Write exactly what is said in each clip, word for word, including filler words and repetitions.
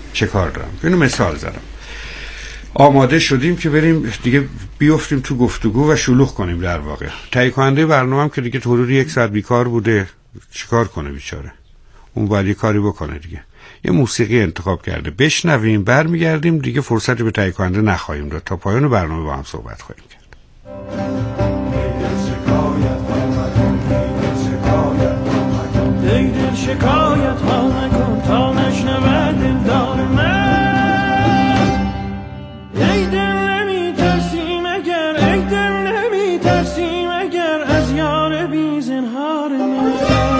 چه کار دارم. اینو مثال زدم. آماده شدیم که بریم دیگه بیافتیم تو گفتگو و شلوغ کنیم. در واقع تهیه کننده برنامه هم که دیگه حدود یک ساعت بیکار بوده، چیکار کنه بیچاره؟ اون باید یه کاری بکنه دیگه. یه موسیقی انتخاب کرده، بشنویم، برمیگردیم دیگه فرصتی به تهیه کننده نخواهیم داد، تا پایان برنامه با هم صحبت خواهیم کرد. ای دل شکایت ها نکن تا نشنود دلدار من. ای دل نمی ترسی مگر، ای دل نمی ترسی مگر از یار بی زنهار من.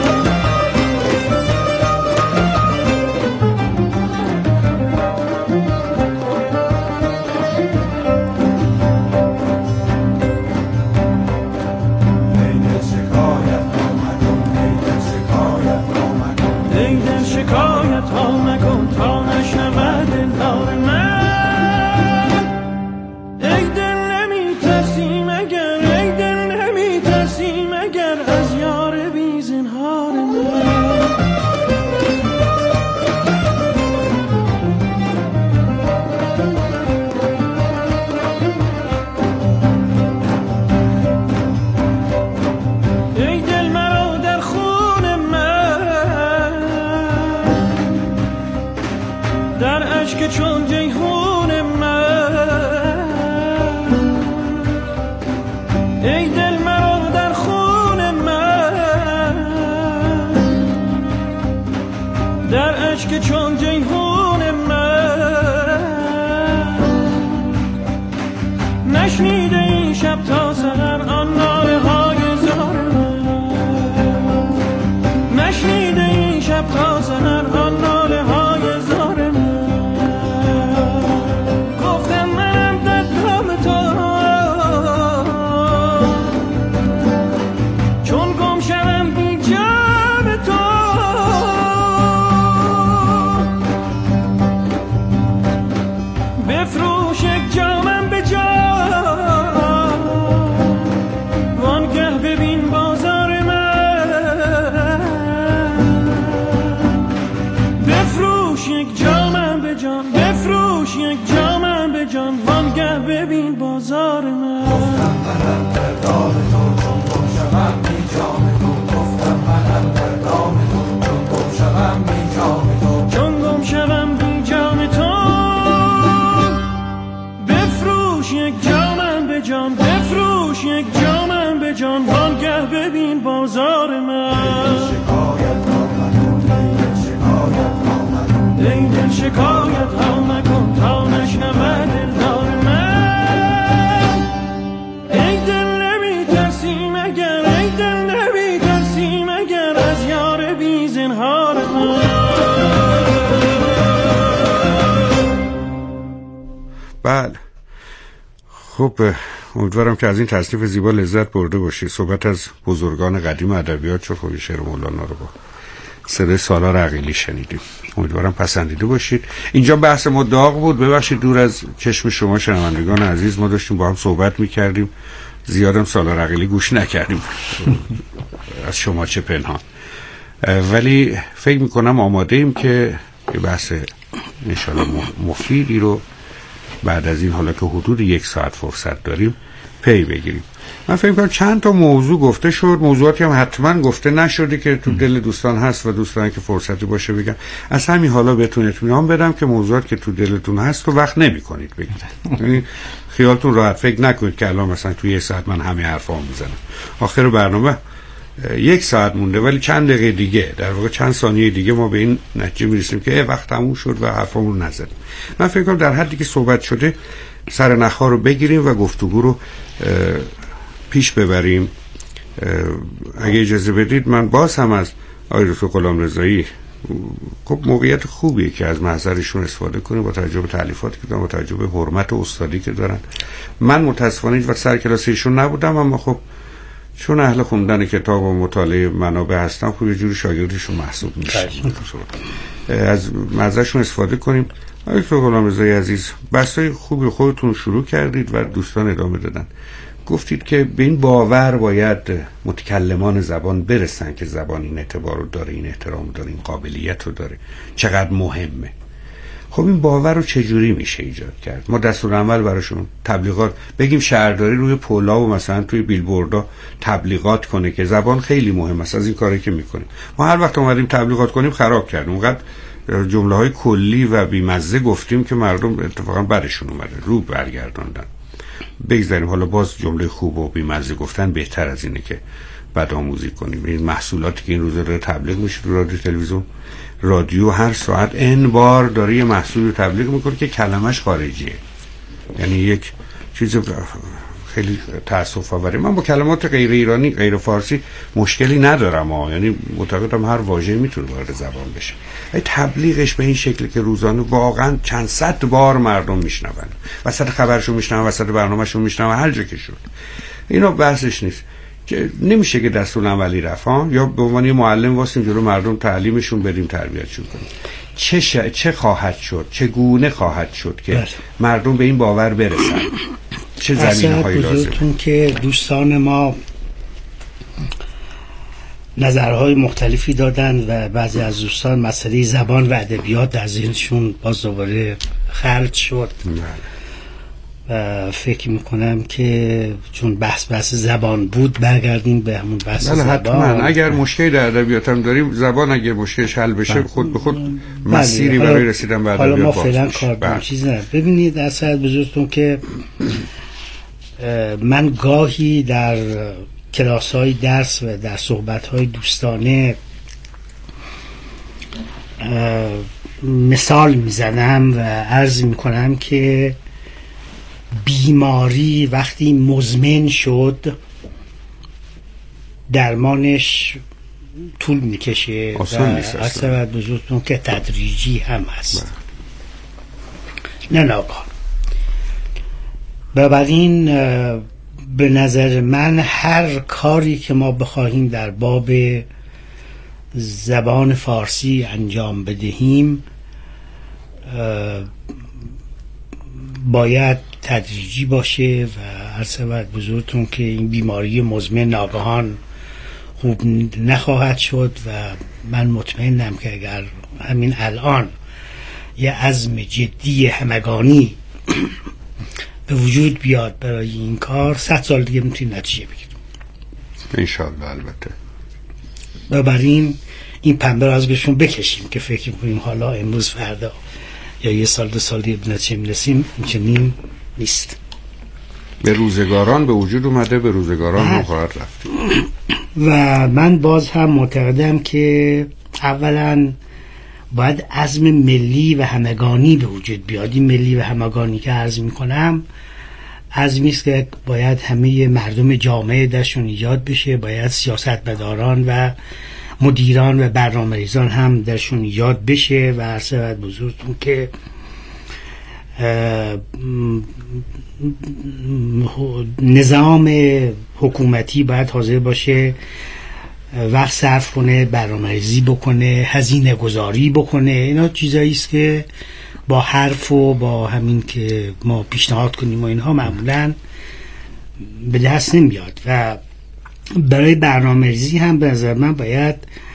شکایت ها نکن تا نشنود دلدار من. ای دل نمی ترسی مگر، ای دل نمی ترسی مگر از یار بی زنهار من. ای دل مرا در خون من، در اشک چون جیحون من. ای دل مرا در خون من، در اشک چون جیحون من. نشنیده این شب تا سحر آن ناله های زار من. نشنیده این شب تا سحر آن ناله های زار من. ببین بازار من. گفتم منم در دام تو چون گم شوم بی جام تو. گفتم منم در دام تو چون گم شوم بی جام تو. چون گم شوم بی جام تو. بفروش یک جامم به جان، بفروش یک جامم به جان. وانگه ببین بازار من. شکایت ها نکن، ای دل شکایت ها نکن تا نشنود دلدار من. بله خب، امیدوارم که از این تصنیف زیبا لذت برده باشید. صحبت از بزرگان قدیم ادبیات چون خب شعر مولانا رو با صدای سالار عقیلی شنیدیم. امیدوارم پسندیده باشید. اینجا بحث ما داغ بود، ببخشید دور از چشم شما شنوندگان عزیز. ما داشتیم با هم صحبت میکردیم، زیادم سالار عقیلی گوش نکردیم از شما چه پنهان. ولی فکر میکنم آماده ایم که یه بحث انشاءالله مفیدی رو بعد از این، حالا که حدود یک ساعت فرصت داریم، پی بگیریم. من فکر کنم چند تا موضوع گفته شد، موضوعاتی هم حتما گفته نشده که تو دل دوستان هست و دوستان که فرصتی باشه بگم. از همین حالا بهتون اطمینان بدم که موضوعات که تو دلتون هست تو وقت نمی کنید بگید. یعنی خیالتون راحت، فکر نکنید که الان مثلا تو یک ساعت من همه حرفا میزنم. آخر برنامه یک ساعت مونده، ولی چند دقیقه دیگه، در واقع چند ثانیه دیگه ما به این نتیجه میرسیم که وقت تموم شد و حرفامون نزدیم. من فکر کنم در حدی که صحبت شده سر نخا رو بگیریم و گفتگو رو پیش ببریم. اگه اجازه بدید من باز هم از آقای دکتر غلامرضایی خب موقعیت خوبیه که از محضرشون استفاده کنیم با توجه به تألیفاتی که دارن، با توجه به حرمت استادی که دارن. من متاسفانه هیچ وقت سر کلاس ایشون نبودم، اما خب چون اهل خوندن کتاب و مطالعه منابع هستم خب یه جوری شاگردشون محسوب میشه. از محضرشون استفاده کنیم. آقای دکتر غلامرضایی عزیز، بحثای خوبی خودتون شروع کردید و دوستان ادامه دادن. گفتید که به این باور باید متکلمان زبان برسن که زبان این اعتبار رو داره، این احترام رو داره، این قابلیت رو داره، چقدر مهمه. خب این باور رو چجوری میشه ایجاد کرد؟ ما دستورالعمل براشون تبلیغات بگیم شهرداری روی پولا و مثلا توی بیلبوردها تبلیغات کنه که زبان خیلی مهم است. از این کاری که میکنیم ما هر وقت اومدیم تبلیغات کنیم خراب کردیم، اونقدر جمله های کلی و بیمزه گفتیم که مردم اتفاقا برشون اومده رو برگردوندن. بگذاریم حالا باز جمله خوب و بیمزه گفتن بهتر از اینه که بدآموزی کنیم. این محصولاتی که این روزا داره تبلیغ میشه رو رادیو تلویزیون، رادیو هر ساعت ان بار داره یه محصول رو تبلیغ میکنه که کلمش خارجیه، یعنی یک چیز خیلی تأسف آوره. من با کلمات غیر ایرانی غیر فارسی مشکلی ندارم ها، یعنی معتقدم هر واژه‌ای میتونه وارد زبان بشه. ای تبلیغش به این شکلی که روزانه واقعا چند صد بار مردم میشنون، وسط خبرشون میشنون، وسط برنامه‌شون میشنون، هر جا که شد، اینا بحثش نیست. نمیشه که دستورالعملی رفت یا به عنوان یه معلم واسیم جلو مردم تعلیمشون بریم تربیتشون کنیم. چه ش... چه خواهد شد، چگونه خواهد شد که بس. مردم به این باور برسن؟ چه زمینه‌هایی لازمه؟ که دوستان ما نظرهای مختلفی دادن و بعضی از دوستان مسئله زبان و ادبیات در ذهنشون باز دوباره خلط شد. بله. و فکر میکنم که چون بحث بحث زبان بود برگردیم به همون بحث زبان. حتما اگر مشکلی در ادبیات هم داریم، زبان اگه مشکلش حل بشه خود به خود مسیری بله. برای رسیدن به ادبیات. حالا ما فعلا کار داریم چیز نه. ببینید اصلا بزرگتون که من گاهی در کلاس‌های درس و در صحبت‌های دوستانه مثال میزنم و عرض میکنم که بیماری وقتی مزمن شد درمانش طول میکشه و اصلا بزرگتون که تدریجی هم هست، نه ناگهان. بنابراین به نظر من هر کاری که ما بخواهیم در باب زبان فارسی انجام بدهیم باید تدریجی باشه و عرض شود بزرگتون که این بیماری مزمن ناگهان خوب نخواهد شد و من مطمئنم که اگر همین الان یه عزم جدی همگانی به وجود بیاد برای این کار، صد سال دیگه میتونیم نتیجه بگیریم انشاءالله. البته بنابراین این پنبه رو از گشون بکشیم که فکر کنیم حالا امروز فردا یا یه سال دو سال دیگه به نتیجه میرسیم، این چنین نیست. به روزگاران به وجود اومده، به روزگاران مخواهد رفت. و من باز هم معتقدم که اولا باید عزم ملی و همگانی به وجود بیاد. این ملی و همگانی که عرض میکنم عزمی است که باید همه مردم جامعه درشون ایجاد بشه، باید سیاستمداران و مدیران و برنامه‌ریزان هم درشون ایجاد بشه و عرض شود بزرگتون که نظام حکومتی باید حاضر باشه وقت صرف کنه، برنامه‌ریزی بکنه، هزینه گذاری بکنه. اینا چیزایی است که با حرف و با همین که ما پیشنهاد کنیم و اینها معمولاً به دست نمیاد. و برای برنامه‌ریزی هم به نظر من باید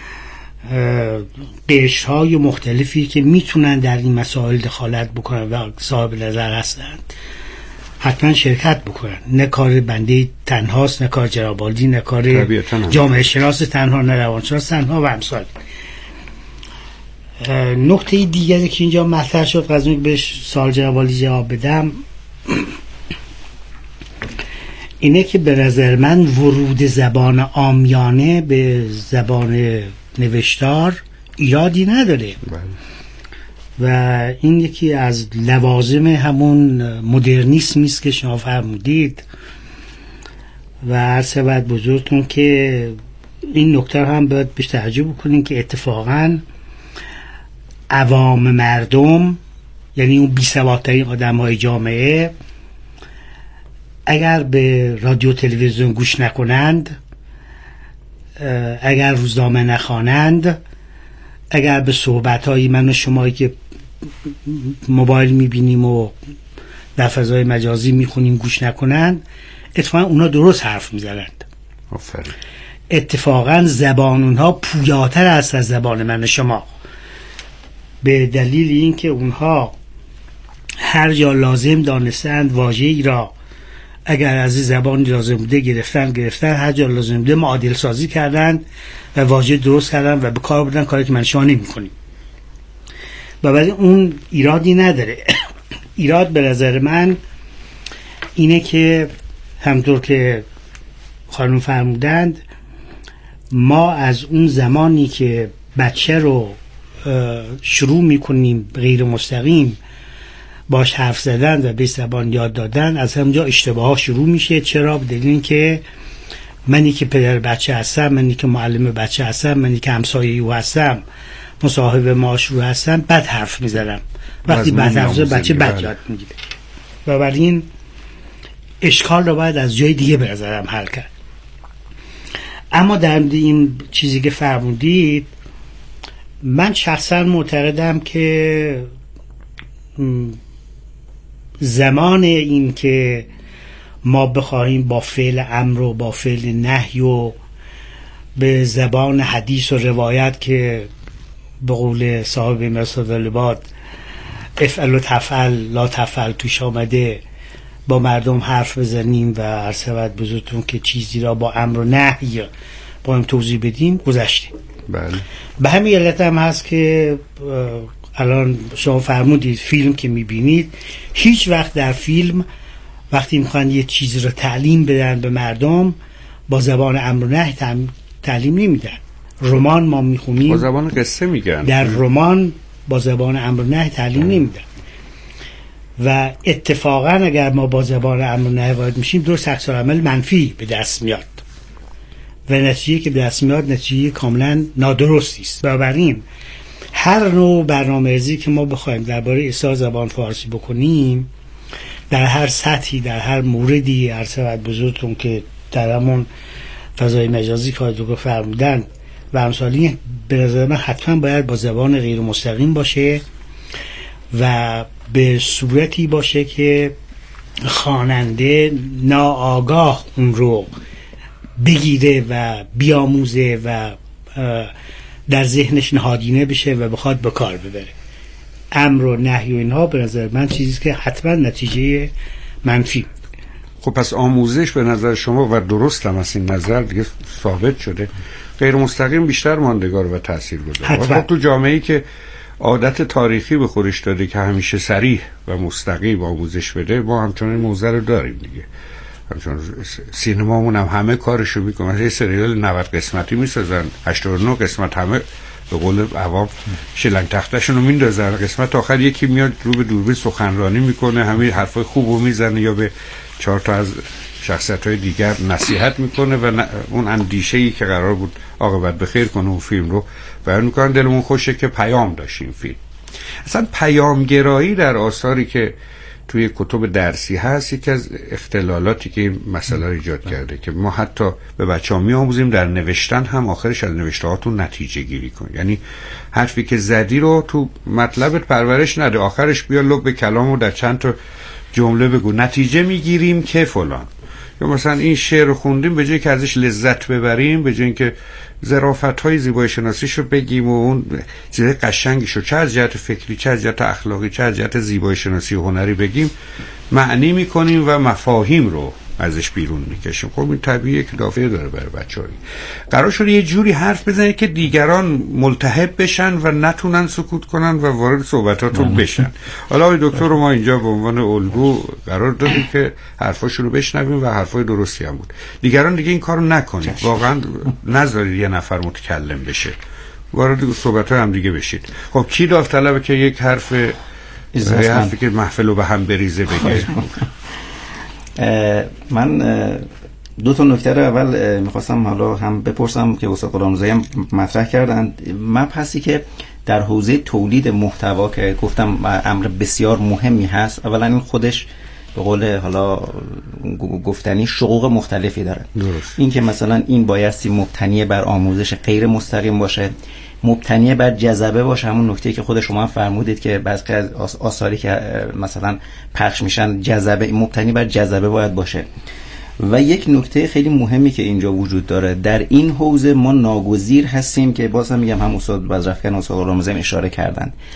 قشرهای مختلفی که میتونن در این مسائل دخالت بکنن و صاحب نظر هستند حتما شرکت بکنن. نه کار بنده تنهاست، نه کار جنابعالی، نه کار جامعه شناس تنها، نه روانشناس تنها و امثال. نکته دیگری که اینجا مطرح شد قضیه بهش سوال جنابعالی جواب بدم اینه که به نظر من ورود زبان عامیانه به زبان نوشتار ایرادی نداره و این یکی از لوازم همون مدرنیسمی است که شما فرمودید و عرض بعد بزرگتون که این نکته هم باید بهش توجه بکنین که اتفاقا عوام مردم، یعنی اون بی‌سوادترین آدم‌های جامعه، اگر به رادیو تلویزیون گوش نکنند، اگر روزنامه نخوانند، اگر به صحبت‌های من و شمایی که موبایل می‌بینیم و در فضای مجازی می‌خونیم گوش نکنند، اتفاقا اونا درست حرف می‌زنند. آفرین. اتفاقا زبان اونها پویاتر است از زبان من و شما. به دلیل اینکه اونها هر جا لازم دانستند واژه‌ای را اگر از زبان لازم بوده گرفتن گرفتن هر جا لازم بوده معادل سازی کردند و واژه درست کردن و به کار بردن، کاری که من شما نمی‌کنیم. و ولی اون ایرادی نداره. ایراد به نظر من اینه که همطور که خانم فرمودند ما از اون زمانی که بچه رو شروع میکنیم غیر مستقیم باش حرف زدن و به زبان یاد دادن، از همونجا اشتباه ها شروع میشه. چرا؟ به دلیل اینکه منی که پدر بچه هستم، منی که معلم بچه هستم، منی که همسایه او هستم، مصاحب ماش رو هستم، بد حرف میزنم. وقتی بد حرف زنم بچه بد یاد میگیره. و برای این اشکال رو باید از جای دیگه به نظرم حل کرد. اما در این چیزی که فرمودید، من شخصا معتقدم که زمان این که ما بخواهیم با فعل امر و با فعل نهی و به زبان حدیث و روایت که به قول صاحب مرصاد العباد افعل و تفعل لا تفعل توش آمده با مردم حرف بزنیم و عرض بزرگتون که چیزی را با امر و نهی با هم توضیح بدیم، گذشتیم. بله. به همین علت هم هست که الان شما فرمودید فیلم که میبینید، هیچ وقت در فیلم وقتی میخوان یه چیزی رو تعلیم بدن به مردم با زبان امر و نهی تعلیم نمیدن. رمان ما میخونیم با زبان قصه میگن، در رمان با زبان امر و نهی تعلیم نمیدن. و اتفاقا اگر ما با زبان امر و نهی وارد میشیم درست عکس العمل منفی به دست میاد و نتیجه که به دست میاد نتیجه کاملا نادرستی است. بنابراین هر نوع برنامه‌ریزی که ما بخوایم درباره اصلاح زبان فارسی بکنیم در هر سطحی در هر موردی، عرض بزرگتون که در همون فضای مجازی که دکتر فرمودن و امثالی، به نظر من حتما باید با زبان غیر مستقیم باشه و به صورتی باشه که خواننده ناآگاه اون رو بگیره و بیاموزه و در ذهنش نهادینه بشه و بخواد به کار ببره. امر و نهی و اینها به نظر من چیزی که حتما نتیجه منفی. خب پس آموزش به نظر شما، و درست هم از این نظر دیگه ثابت شده، غیر مستقیم بیشتر ماندگار و تاثیرگذار. خب تو جامعه‌ای که عادت تاریخی به خودش داده که همیشه صریح و مستقیم آموزش بده، ما همچنان موزه رو داریم دیگه. همچنان سینمامون هم همه کارشو میکنه. یه سریال نود قسمتی میسازن، هشتاد و نه قسمت، همه به قول عوام شلنگ تختشون رو میندازن، قسمت آخر یکی میاد رو به دوربین سخنرانی میکنه، همه حرفای خوبو میزنه یا به چهار تا از شخصیت‌های دیگر نصیحت میکنه و اون اندیشه‌ای که قرار بود عاقبت بخیر کنه اون فیلم رو بیان میکنن. دلمون خوشه که پیام داشت این فیلم. اصلا پیامگرایی در آثاری که توی کتب درسی هست یکی از اختلالاتی که این مسئله رو ایجاد کرده که ما حتی به بچه‌ها می‌آموزیم در نوشتن هم آخرش از نوشته‌هاتون نتیجه گیری کن. یعنی حرفی که زدی رو تو مطلبت پرورش نده، آخرش بیا لب کلامو در چند تا جمله بگو، نتیجه میگیریم که فلان. یا مثلا این شعر رو خوندیم به جای که ازش لذت ببریم، به جای اینکه ظرافت‌های زیبایی شناسیشو بگیم و اون چیز قشنگیشو چه از جهت فکری، چه از جهت اخلاقی، چه از جهت زیبایی شناسی و هنری بگیم، معنی میکنیم و مفاهیم رو ازش بیرون میکشیم. خب این طبیعیه که دافعه داره برای بچه‌ها. قرار شده یه جوری حرف بزنه که دیگران ملتهب بشن و نتونن سکوت کنن و وارد صحبتاتون بشن. حالا آقای دکتر رو ما اینجا به عنوان الگو قرار دادیم که حرفاشون رو بشنویم و حرفای درستی هم بود. دیگران دیگه این کارو نکنید. واقعا نذارید یه نفر متکلم بشه. وارد صحبت‌ها هم دیگه بشید. خب کی داوطلبه که یک حرف یه حرفی که محفل رو به هم بریزه بگه؟ من دو تا نکته رو اول میخواستم حالا هم بپرسم که استاد غلامرضایی هم مطرح کردن. مبحثی که در حوزه تولید محتوا که گفتم امر بسیار مهمی هست، اولا این خودش به قول حالا گفتنی شقوق مختلفی داره. درست. این که مثلا این بایستی مبتنی بر آموزش غیر مستقیم باشه، مبتنی بر جذبه باشه، همون نکته که خود شما هم فرمودید که بعضی از آثاری که مثلا پخش میشن جذبه، مبتنی بر جذبه باید باشه. و یک نکته خیلی مهمی که اینجا وجود داره، در این حوزه ما ناگزیر هستیم که باز هم میگم هم استاد بزرفکن و استاد غلامرضایی اشاره کردن،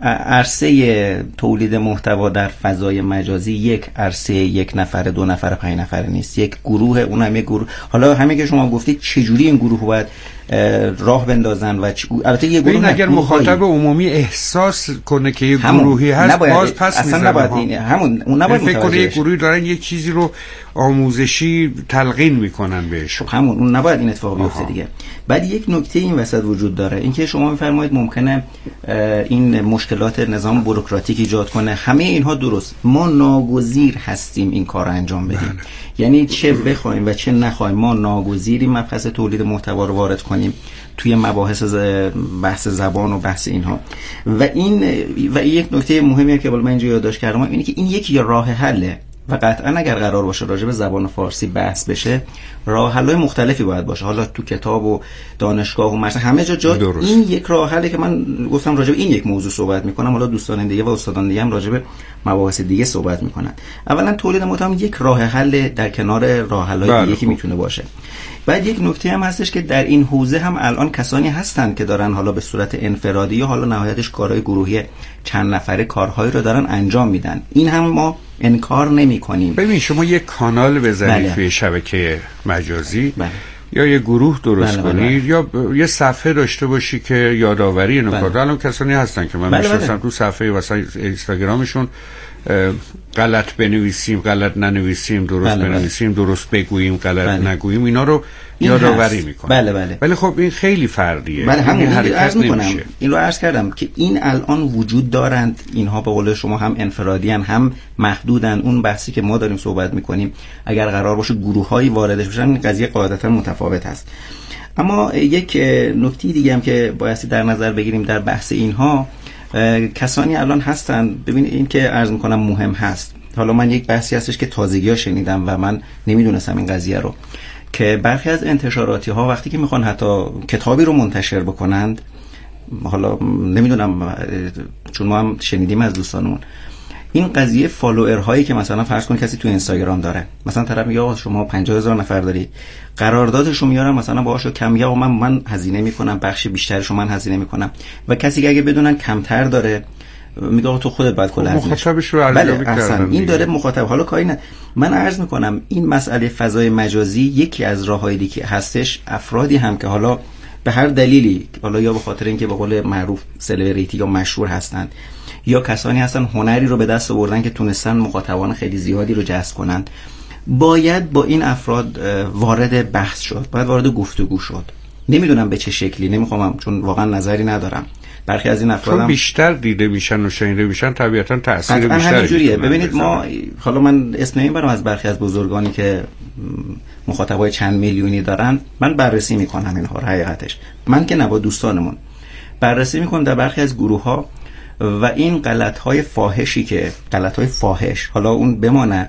عرصه تولید محتوا در فضای مجازی یک عرصه یک نفره، دو نفره، پنج نفره نیست، یک گروه، اون هم یک گروه. حالا همین که شما گفتید چجوری این گروه باید راه بندازن و چ... البته یه گروه اگر مخاطب عمومی احساس کنه که یه همون. گروهی هست نباید. باز پس اصلا میزنه نباید این همون اون نباید فکر کنه یه بشه. گروهی دارن یک چیزی رو آموزشی تلقین میکنن بهش. خب همون اون نباید این اتفاق بیفته دیگه. بعد یک نکته این وسط وجود داره، اینکه شما میفرمایید ممکنه این مشکلات نظام بوروکراتیک ایجاد کنه. همه اینها درست، ما ناگزیر هستیم این کار رو انجام بدیم. بله. یعنی چه بخوایم و چه نخوایم ما ناگزیریم مبحث تولید محتوا رو وارد کنیم توی مباحث بحث زبان و بحث اینها. و این و یک نکته مهمی که بالا من اینجا یادداشت کردم اینه که این یک راه حله و قطعا اگر قرار باشه راجع به زبان فارسی بحث بشه راه حل‌های مختلفی باید باشه. حالا تو کتاب و دانشگاه و مرسه همه جا جا درست. این یک راه حلی که من گفتم راجع به این یک موضوع صحبت میکنم، حالا دوستان دیگه و استادان دیگه هم راجع به مباحث دیگه صحبت میکنن. اولا تولید محتوا یک راه حل در کنار راه حل‌های دیگه که میتونه باشه. بعد یک نکته هم هستش که در این حوزه هم الان کسانی هستن که دارن حالا به صورت انفرادی یا حالا نهایتش کارهای گروهی چند نفره کارهایی رو دارن انجام میدن. این هم ما انکار نمی کنیم. ببین شما یک کانال بزنید بله. توی شبکه مجازی بله. یا یه گروه درست بله کنید بله. یا ب... یه صفحه داشته باشی که یادآوری نکات. بله. الان کسانی هستن که من بله میشناسم بله. تو صفحه واسه اینستاگرامشون غلط بنویسیم، غلط ننویسیم، درست بله بنویسیم، بله. درست بگوییم، غلط بله. نگوییم، اینا رو یادآوری میکنه. بله بله. ولی خب این خیلی فردیه. بله همون حرکت نمیشه. این رو عرض کردم که این الان وجود دارند، اینها به قول شما هم انفرادی هن، هم محدودن. اون بحثی که ما داریم صحبت میکنیم اگر قرار باشه گروه‌هایی واردش بشن این قضیه قاعدتا متفاوت هست. اما یک نکته دیگه هم که باید در نظر بگیریم در بحث اینها، کسانی الان هستن، ببین این که عرض میکنم مهم هست. حالا من یک بحثی هستش که تازگی‌ها شنیدم و من نمیدونستم این قضیه رو، که برخی از انتشاراتی ها وقتی که میخوان حتی کتابی رو منتشر بکنند، حالا نمیدونم چون ما هم شنیدیم از دوستانمون این قضیه فالوور هایی که مثلا فرض کن کسی تو اینستاگرام داره، مثلا طرف میگه آقا شما پنجاه هزار نفر دارید، قراردادش رو میارن مثلا باهاشو کم یا من من هزینه میکنم، بخش بیشترش رو من هزینه میکنم، و کسی که اگه بدونن کمتر داره میگه آقا تو خودت باید کل هزینه مخاطبش رو ارزیابی کردن. این داره مخاطب. حالا کاری نه، من عرض میکنم این مسئله فضای مجازی یکی از راههایی که هستش، افرادی هم که حالا به هر دلیلی، حالا یا به خاطر اینکه به قول معروف سلبریتی یا مشهور هستند، یا کسانی هستن هنری رو به دست آوردن که تونستن مخاطبان خیلی زیادی رو جذب کنن، باید با این افراد وارد بحث شد، باید وارد گفتگو شد. نمیدونم به چه شکلی، نمیخوام چون واقعا نظری ندارم. برخی از این افراد هم بیشتر دیده میشن و شنیده میشن، طبیعتا تاثیر بیشتری جوریه. ببینید ما حالا من اسم نمیبرم از برخی از بزرگانی که مخاطبای چند میلیونی دارن، من بررسی میکنم اینها رو. حقیقتش من که نه، با دوستانمون بررسی میکنم در برخی از گروه ها و این غلط‌های فاحشی که غلط‌های فاحش، حالا اون بماند،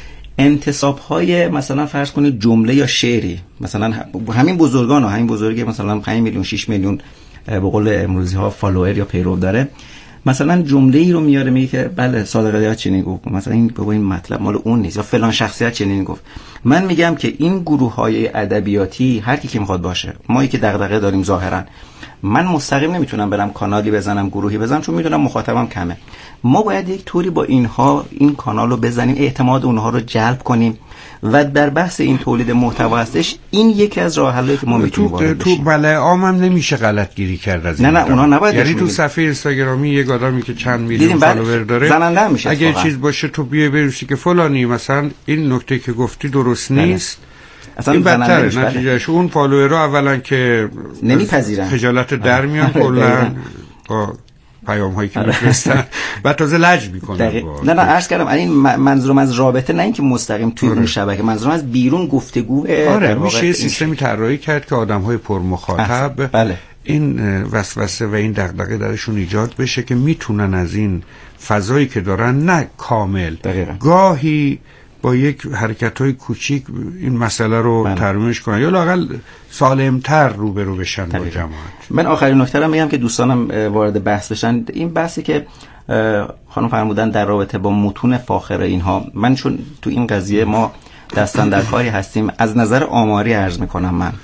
انتصاب‌های مثلا فرض کنید جمله یا شعری، مثلا همین بزرگان ها، همین بزرگی مثلا پنج میلیون شش میلیون به قول امروزی ها فالوور یا پیرو داره، مثلا جمله ای رو میاره میگه که بله صادق الیاس چنین گفت، مثلا این بابا این مطلب مال اون نیست، یا فلان شخصیت چنین گفت. من میگم که این گروه های ادبیاتی هر کی که میخواد باشه، ما که دغدغه داریم ظاهرا، من مستقیم نمیتونم برم کانالی بزنم، گروهی بزنم، چون میدونم مخاطبم کمه. ما باید یک طوری با اینها این کانال رو بزنیم، اعتماد اونها رو جلب کنیم و در بحث این تولید محتوا هستش. این یکی از راه حلایی که ما میتونیم وارد بشیم. تو بله عام هم نمیشه غلط گیری کرد از این. نه نه اونا نباید. یعنی تو صفحه اینستاگرامی یک آدمی که چند میلیون فالوور داره زننده میشه، اگه چیز باشه تو بیای بنویسی که فلانی مثلا این نکته که گفتی درست نیست، اصلا این بدتره. نتیجهش اون فالوورها اولا که نمیپذیرن، خجالت در میان کلا با پیام هایی که میفرستن بعد تازه لج میکنن. نه نه عرض کردم این منظورم از رابطه نه اینکه مستقیم توی اون شبکه، منظورم از بیرون گفتگو. آره میشه سیستمی طراحی کرد که آدم های پر مخاطب بله. این وسوسه و این دغدغه درشون ایجاد بشه که میتونن از این فضایی که دارن، نه کامل، دقیقا. گاهی با یک حرکت‌های کوچیک این مسئله رو بله. ترمیمش کنن یا لااقل سالم‌تر روبرو بشن با جماعت. من آخرین نکته رو میگم که دوستانم وارد بحث بشن. این بحثی که خانم فرمودن در رابطه با متون فاخر اینها، من چون تو این قضیه ما دستن در کاری هستیم، از نظر آماری عرض میکنم، من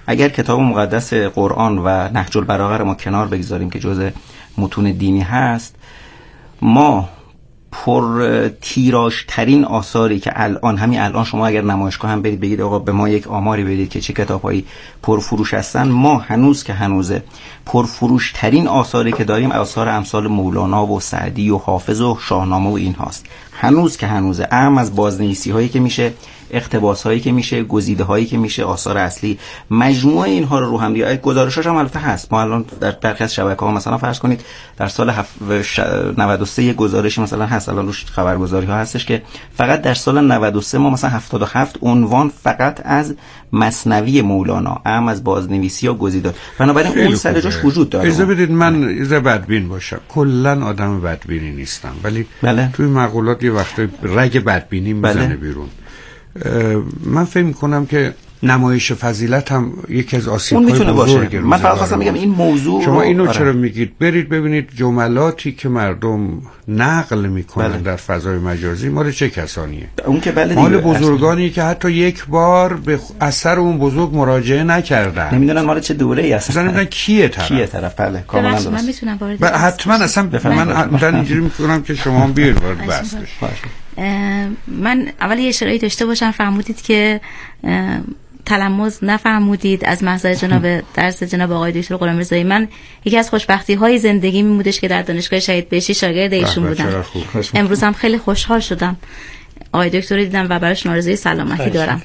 اگر کتاب مقدس قرآن و نهج البلاغه رو ما کنار بگذاریم که جزء متون دینی هست، ما پر تیراژ ترین آثاری که الان همین الان شما اگر نمایشگاه هم برید بگید آقا به ما یک آماری بدید که چه کتابایی پرفروش هستن، ما هنوز که هنوزه پرفروش ترین آثاری که داریم آثار امثال مولانا و سعدی و حافظ و شاهنامه و این هاست. هنوز که هنوزه، اهم از بازنویسی هایی که میشه، اقتباس هایی که میشه، گزیده هایی که میشه، آثار اصلی، مجموعه اینها رو رو هم دیگه گزارشاش هم البته هست. ما الان در برخی از شبکه‌ها مثلا فرض کنید در سال نود و سه گزارشی مثلا هست، الان روش خبرگزاری ها هستش که فقط در سال نود و سه ما مثلا هفتاد و هفت عنوان فقط از مثنوی مولانا، اهم از بازنویسی و گزیده، بنابراین اون سر جاش وجود داره. اجازه بدید من اجازه بدبین باشم، کلا آدم بدبینی نیستم، ولی بله. توی مقولات یه وقت رگ بدبینی میزنه بله. بیرون. من فکر میکنم که نمایش فضیلت هم یکی از آسیب‌های بزرگه. من فقط خواستم بگم این موضوع شما اینو آره. چرا میگید؟ برید ببینید جملاتی که مردم نقل میکنن بله. در فضای مجازی مال چه کسانیه؟ اون که بله مال بزرگانی که حتی یک بار به اثر اون بزرگ مراجعه نکردن، نمیدونن مال چه دوره‌ای هست، مثلا نمیدونن کیه طرف کیه طرف بله کاملا درست. من میتونم وارد ب... حتما اصلا من من اینجوری میکنم که شما هم بیاید وارد بحث بشید. من اول یه اشاره‌ای داشته باشم، فرمودید که تلمذ نفرمودید از محضر جناب درس جناب آقای دکتر غلامرضایی. من یکی از خوشبختی های زندگی می بودش که در دانشگاه شهید بهشتی شاگرد ایشون بودم. امروز هم خیلی خوشحال شدم آقای دکتر دیدم و برایشون آرزوی سلامتی دارم.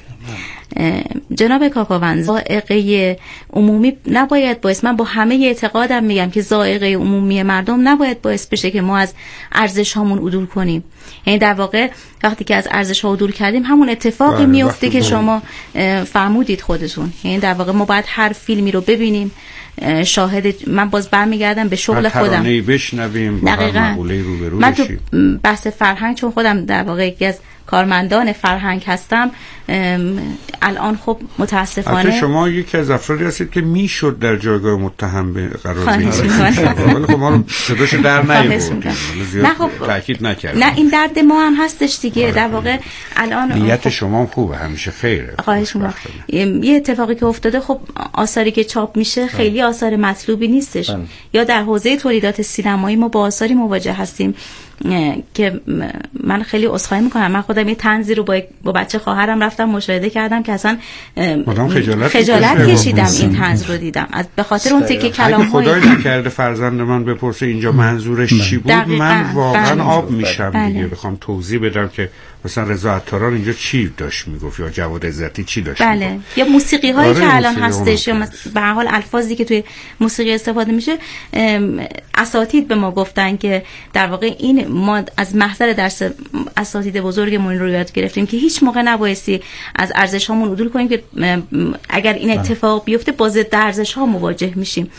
جناب کاکاوند، ذائقه عمومی نباید باعث، من با همه اعتقادم میگم که ذائقه عمومی مردم نباید باعث بشه که ما از ارزش هامون عدول کنیم. یعنی در واقع وقتی که از ارزش ها عدول کردیم همون اتفاقی میفته که شما فرمودید خودتون. یعنی در واقع ما باید هر فیلمی رو ببینیم، شاهد، من باز برمیگردم به شغل خودم، ترانه‌ای بشنویم، دقیقاً مقوله روبرو من تو بشیم. بحث فرهنگ، چون خودم در واقع یکی از کارمندان فرهنگ هستم، الان خب متاسفانه البته شما یکی از افرادی هستید که میشد در جایگاه متهم قرار بگیرید، ولی خب ما رو صداش در نیاوردید، نه خب تاکید نکردید. نه این درد ما هم هستش دیگه. در واقع الان نیت خب شما هم خوبه، همیشه خیره. خواهش می‌کنم. یه اتفاقی که افتاده، خب آثاری که چاپ میشه خیلی آثار مطلوبی نیستش، یا در حوزه تولیدات سینمایی ما با آثاری مواجه هستیم که من خیلی عذرخواهی میکنم. من خودم یه طنزی رو با با بچه خواهرم رفتم مشاهده کردم که اصلا خجالت, خجالت کشیدم این طنز رو دیدم، از به خاطر اون تیکه کلام‌های خدای نکرده فرزند من بپرسه اینجا منظورش چی بود، من واقعا آب میشم دیگه بخوام توضیح بدم که مثلا رضا عطاران اینجا چی داشت میگفت یا جواد عزتی چی داشت بله میگفت. یا موسیقی هایی آره که الان هستش یا به هر حال الفاظی که توی موسیقی استفاده میشه. اساتید به ما گفتن که در واقع این ما از محضر درس اساتید بزرگمون رو یاد گرفتیم که هیچ موقع نبایستی از ارزش هامون عدول کنیم که اگر این اتفاق بیفته با ضد ارزش ها مواجه میشیم.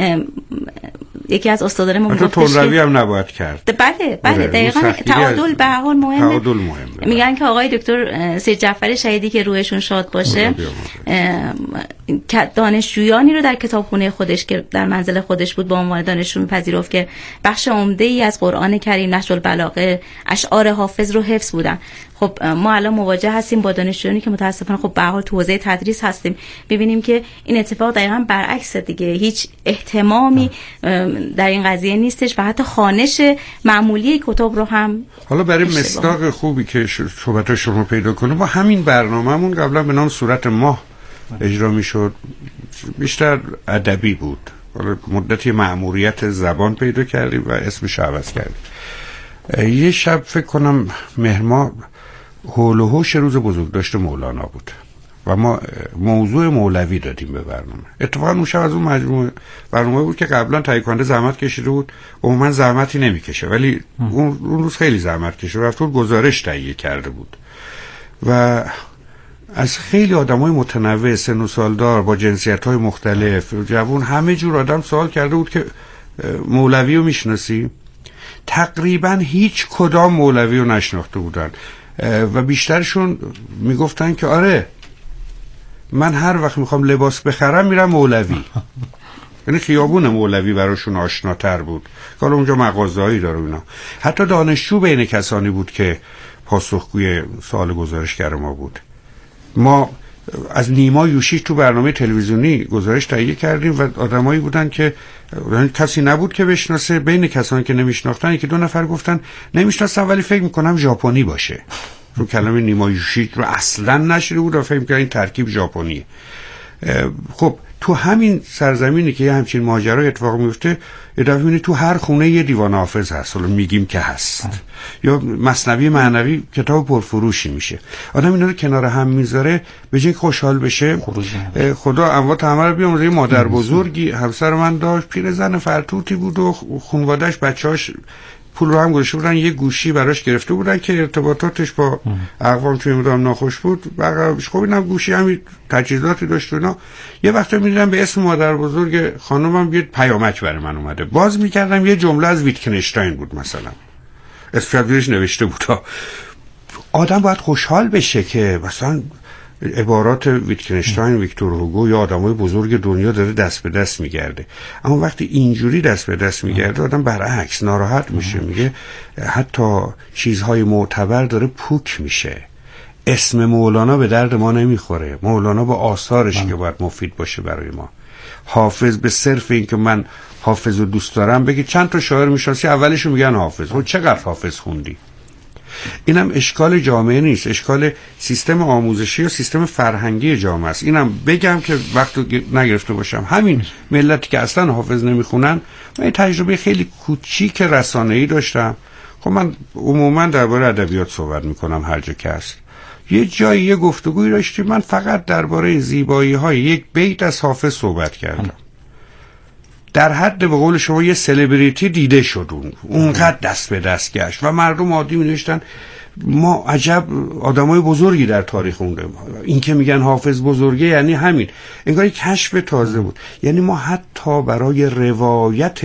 یکی از استادانمون گفتش که روی هم نباید کرد. بله بله دقیقاً تعادل به هر حال مهمه. تعادل مهمه. میگن که آقای دکتر سید جعفر شهیدی که روحشون شاد باشه دانشجویانی رو در کتابخونه خودش که در منزل خودش بود با عنوان دانشجو پذیرفت که بخش عمده‌ای از قرآن کریم، نهج البلاغه، اشعار حافظ رو حفظ بودن. خب ما الان مواجه هستیم با دانشجویانی که متاسفانه خب به هر حال تو حوزه تدریس هستیم، ببینیم که این اتفاق دقیقاً برعکس دیگه، هیچ اهتمامی در این قضیه نیستش و حتی خوانش معمولی کتاب رو هم. حالا برای مصداق خوبی که صحبت شما پیدا کنه، با همین برنامه‌مون قبلا به نام صورت ماه اجرا میشد، بیشتر ادبی بود. حالا مدتی مأموریت زبان پیدا کردیم و اسمش عوض کردیم. یه شب فکر کنم مهرماه هول و هوش روز بزرگداشت مولانا بود و ما موضوع مولوی دادیم به برنامه. اتفاقا اون شب از اون مجموعه برنامه بود که قبلا تهیه کننده زحمت کشیده بود، عموما زحمتی نمیکشه ولی اون اون روز خیلی زحمت کشید، رفت اون گزارش تهیه کرده بود و از خیلی آدمای متنوع، سن و سالدار، با جنسیت‌های مختلف، جوان، همه جور آدم سوال کرده بود که مولوی رو میشناسی؟ تقریبا هیچ کدام مولوی رو نشناخته بودن و بیشترشون میگفتن که آره من هر وقت میخوام لباس بخرم میرم مولوی. یعنی خیابون مولوی براشون آشناتر بود که حالا اونجا مغازه‌ای داره اینا. حتی دانشجو بین کسانی بود که پاسخگوی سوال گزارشگر ما بود. ما از نیما یوشی تو برنامه تلویزیونی گزارش تهیه کردیم و آدمایی بودن که کسی نبود که بشناسه. بین کسانی که نمیشناختن یکی دو نفر گفتن نمیشناسم ولی فکر میکنم ژاپنی باشه. رو کلمه نیما یوشی رو اصلا نشده بود و فکر میکنم این ترکیب ژاپنیه. خب تو همین سرزمینی که یه همچین ماجرای اتفاق میفته یه دفعه میبینی تو هر خونه یه دیوان حافظ هست، حالا میگیم که هست ها. یا مثنوی معنوی کتاب پرفروشی میشه. آدم اینا رو کنار هم میذاره به جای خوشحال بشه. خدا اموات همه رو بیامرزه. یه مادر بزرگی همسر من داشت، پیرزن فرتوتی بود و خانواده‌اش بچه‌اش پول رو هم گذاشته بودن یه گوشی براش گرفته بودن که ارتباطاتش با اقوام توی مدام ناخوش بود. خب اینم گوشی همین تجهیزاتی داشت اینا. یه وقت می‌دیدم به اسم مادر بزرگ خانمم یه پیامک برای من اومده. باز می‌کردم یه جمله از ویتکنشتاین بود مثلا. اسپیادش نوشته بود. آدم باید خوشحال بشه که مثلا عبارات ویتکنشتاین، ویکتور هوگو یا آدمای بزرگ دنیا داره دست به دست میگرده. اما وقتی اینجوری دست به دست میگرده آدم برعکس ناراحت میشه، میگه حتی چیزهای معتبر داره پوک میشه. اسم مولانا به درد ما نمیخوره. مولانا با آثارش که باید مفید باشه برای ما. حافظ به صرف این که من حافظ رو دوست دارم بگی چند تا شاعر میشناسی اولشو میگن حافظ. خب چقدر حافظ خوندی؟ اینم اشکال جامعه نیست، اشکال سیستم آموزشی و سیستم فرهنگی جامعه است. اینم بگم که وقتی نگرفته باشم همین ملتی که اصلا حافظ نمیخونن. من یه تجربه خیلی کوچیک رسانه‌ای داشتم. خب من عموما درباره ادبیات صحبت میکنم هر جا که هست. یه جایی یه گفتگویی داشتیم من فقط درباره زیبایی‌های یک بیت از حافظ صحبت کردم. در حد به قول شما یه سلبریتی دیده شد اون اونقدر دست به دست گشت و مردم عادی می نوشتن ما عجب آدمای بزرگی در تاریخ خونده. این که میگن حافظ بزرگه یعنی همین، انگار یک کشف تازه بود. یعنی ما حتی برای روایت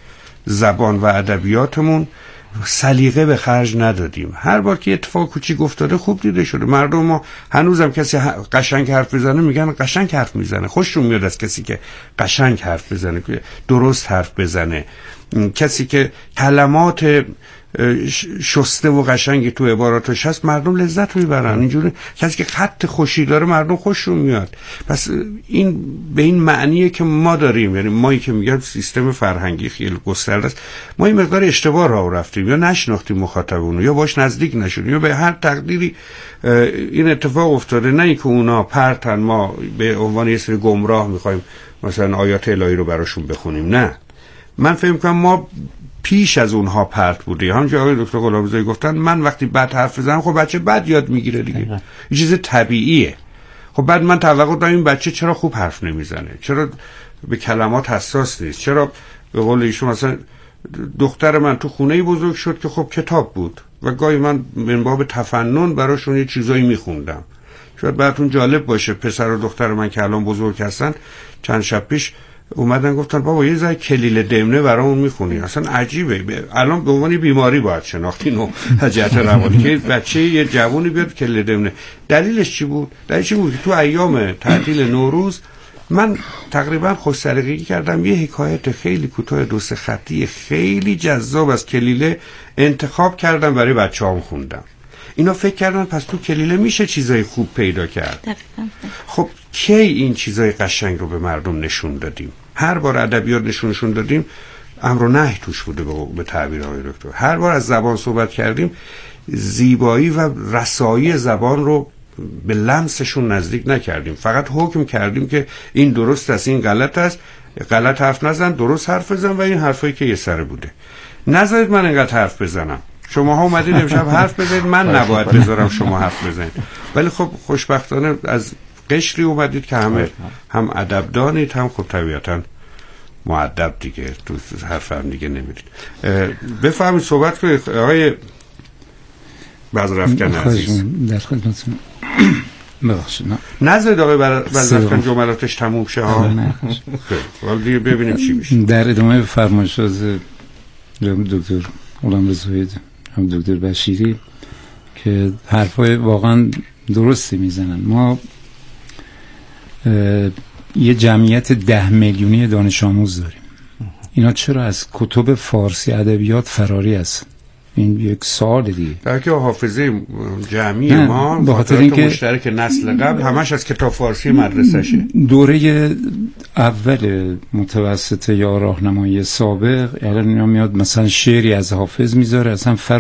زبان و ادبیاتمون سلیقه به خرج ندادیم. هر بار که اتفاق کوچیک افتاده خوب دیده شده. مردم ما هنوزم کسی قشنگ حرف بزنه میگن قشنگ حرف میزنه. خوششون میاد از کسی که قشنگ حرف بزنه، درست حرف بزنه. کسی که کلمات شسته و قشنگی تو عباراتش هست مردم لذت میبرن. اینجوری کسی که خط خوشی داره مردم خوششون میاد. پس این به این معنیه که ما داریم، یعنی مایی که میگم سیستم فرهنگی خیلی گسترده است، ما این مقدار اشتباه راه رفتیم یا نشناختیم مخاطبونو یا باش نزدیک نشدیم یا به هر تقدیری این اتفاق افتاده. نه اینکه اونا پرتن ما به عنوان یه سری گمراه میخوایم مثلا آیات الهی رو براشون بخونیم. نه، من فکر می‌کنم ما پیش از اونها پرت بودی. همونجوری آقای دکتر غلامرضایی گفتن من وقتی بد حرف بزنم خب بچه بد یاد میگیره دیگه. این چیز طبیعیه. خب بعد من توقع دارم این بچه چرا خوب حرف نمیزنه، چرا به کلمات حساس نیست، چرا به قول ایشون مثلا دختر من تو خونه‌ای بزرگ شد که خب کتاب بود و گاهی من من باب تفنن براشون یه چیزایی میخوندم. شاید براتون جالب باشه پسر و دختر من که الان بزرگ هستن چند شب پیش اومدن گفتن بابا یه ذره کلیل دمنه برامون میخونی. اصلا عجیبه. الان به عنوان بیماری باید شناختی نو حجت روانی که بچه یه جوونی بیاد کلیل دمنه. دلیلش چی بود؟ دلیلش چی بود که تو ایام تعطیل نوروز من تقریبا خوش سلیقگی کردم یه حکایت خیلی کوتاه دو سه خطی خیلی جذاب از کلیله انتخاب کردم برای بچه‌هام خوندم. اینا فکر کردن پس تو کلیله میشه چیزای خوب پیدا کرد. دقیقاً. خب کی این چیزای قشنگ رو به مردم نشون دادیم؟ هر بار ادبیات نشونشون دادیم امر و نهی توش بوده به تعبیر آقای دکتر. هر بار از زبان صحبت کردیم زیبایی و رسایی زبان رو به لمسشون نزدیک نکردیم، فقط حکم کردیم که این درست است این غلط است. غلط حرف نزن، درست حرف بزن و این حرفایی که یه سره بوده. نذارید من اینقدر حرف بزنم. شما ها اومدید امشب حرف بزنید، من نباید بذارم شما حرف بزنید. ولی خب خوشبختانه از قشری اومدید که همه هم ادبدانید هم خب طبیعتاً مؤدب دیگه، تو حرف هم دیگه نمیدید. بفهمید صحبت کنید آقای بزرافکن عزیز. در خدمتتون. ببخشید نذارید آقای بزرافکن جملاتش تموم شه ها. حالا دیگه ببینیم چی میشه. در ادامه فرمایشات دکتر غلامرضایی هم دکتر بشیری که حرفای واقعا درستی میزنن. ما یه جمعیت ده میلیونی دانش آموز داریم. اینا چرا از کتب فارسی ادبیات فراری هستن؟ این یک سال دیگه. در که حافظه جمعی ما به خاطر اینکه اینکه مشترک نسل قبل همش از کتاب فارسی مدرسه‌شه. دوره اول متوسطه یا راهنمایی سابق الان میاد مثلا شعری از حافظ میذاره اصلا